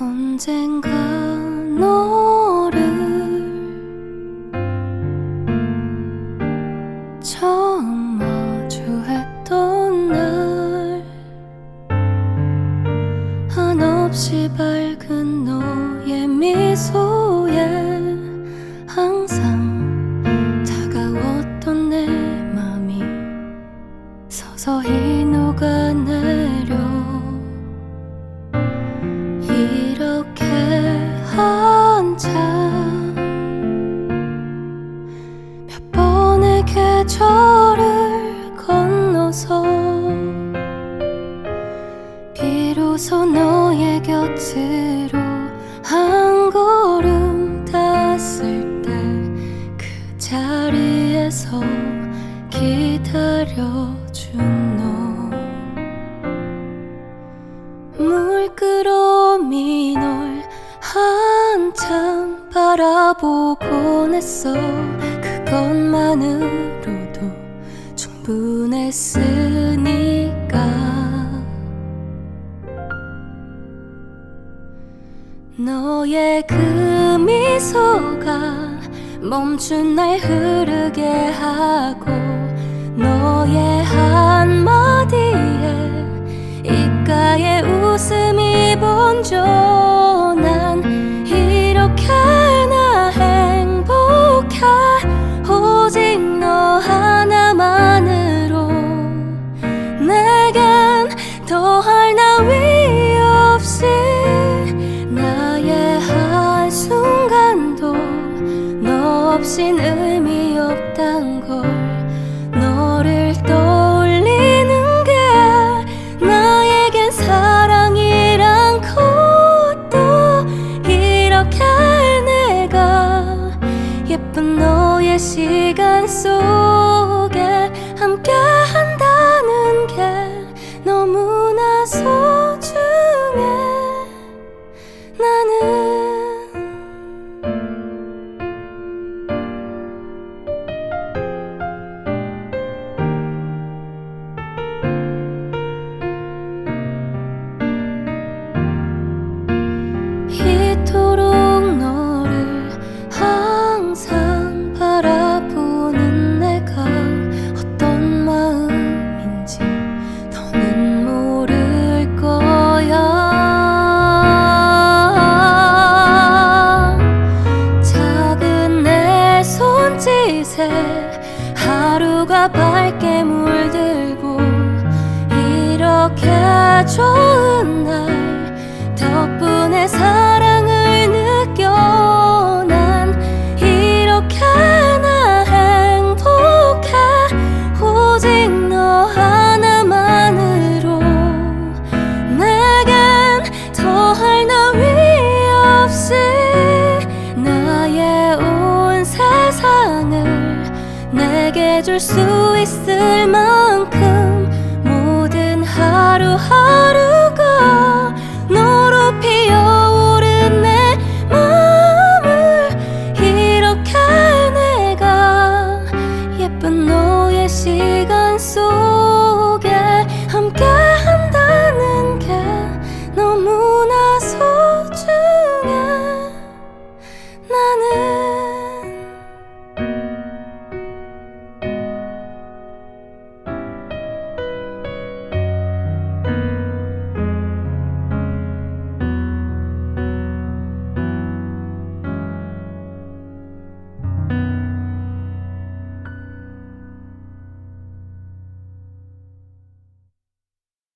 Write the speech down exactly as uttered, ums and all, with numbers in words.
언젠가 너를 처음 마주했던 날, 한없이 밝은 너의 미소에 항상 다가왔던 내 맘이 서서히 녹아내려 이렇게 한참 몇 번의 계절을 건너서 비로소 너의 곁으로 한 걸음 닿았을 때 그 자리에서 기다려준 너, 물끄러미 널 한참 바라보곤 했어. 그것만으로도 충분했으니까. 너의 그 미소가 멈춘 날 흐르게 하고, 너의 한마디에 입가에 웃음이 번져. 난 이렇게나 행복해. 오직 너 하나만으로 내겐 더할 나위 없이. 나의 한순간도 너 없인 의미 없단 걸, 너를 떠올리는 게 나에겐 사랑이란 것도. 이렇게 내가 예쁜 너의 시간 속에 함께 한다는 게 너무나 소중해. 나는 이토록 너를 항상 바라보는 내가 어떤 마음인지 너는 모를 거야. 작은 내 손짓에 하루가 밝게 물들고, 이렇게 좋은 날 덕분에 사랑을 느껴. 난 이렇게나 행복해. 오직 너 하나만으로 내겐 더할 나위 없이. 나의 온 세상을 내게 줄 수 있을 만큼 모든 하루하루가